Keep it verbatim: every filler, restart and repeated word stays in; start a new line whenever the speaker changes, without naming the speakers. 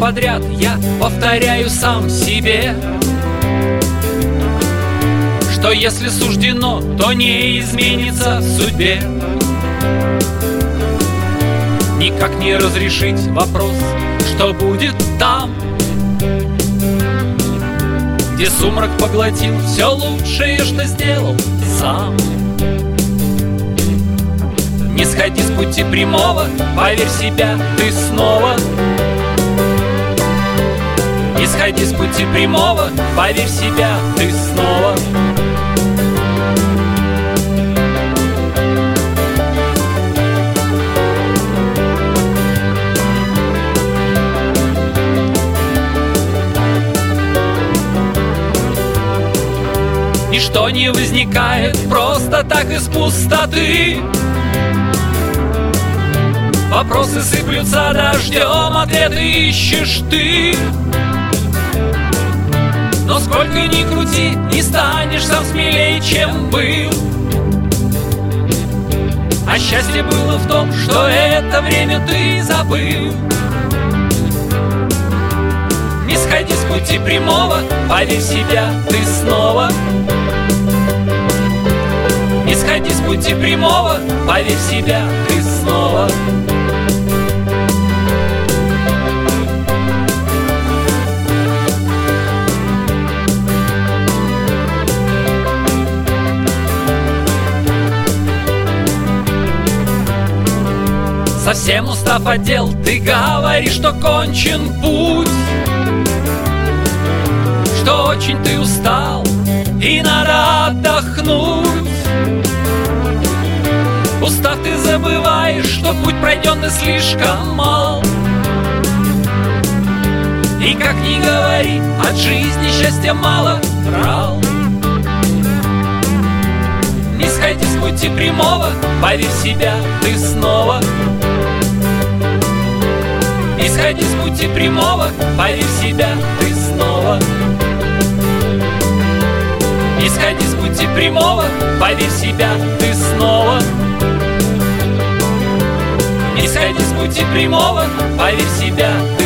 подряд я повторяю сам себе, что если суждено, то не изменится в судьбе. Никак не разрешить вопрос, что будет там, где сумрак поглотил все лучшее, что сделал сам. Не сходи с пути прямого, поверь в себя, ты снова. Не сходи с пути прямого, поверь в себя, ты снова. Ничто не возникает просто так из пустоты. Вопросы сыплются дождем, ответы ищешь ты. Но сколько ни крути, не станешь сам смелее, чем был. А счастье было в том, что это время ты забыл. Не сходи с пути прямого, поверь в себя, ты снова. Не сходи с пути прямого, поверь в себя, ты снова. Совсем устав от дел, ты говоришь, что кончен путь, что очень ты устал и надо отдохнуть. Устав, ты забываешь, что путь пройденный слишком мал. И как ни говори, от жизни счастья мало брал. Не сходи с пути прямого, поверь в себя, ты снова. Не сходи с пути прямого, поверь в себя, ты снова. Не сходи с пути прямого, поверь в себя, ты снова. Не сходи с пути прямого, поверь в себя, ты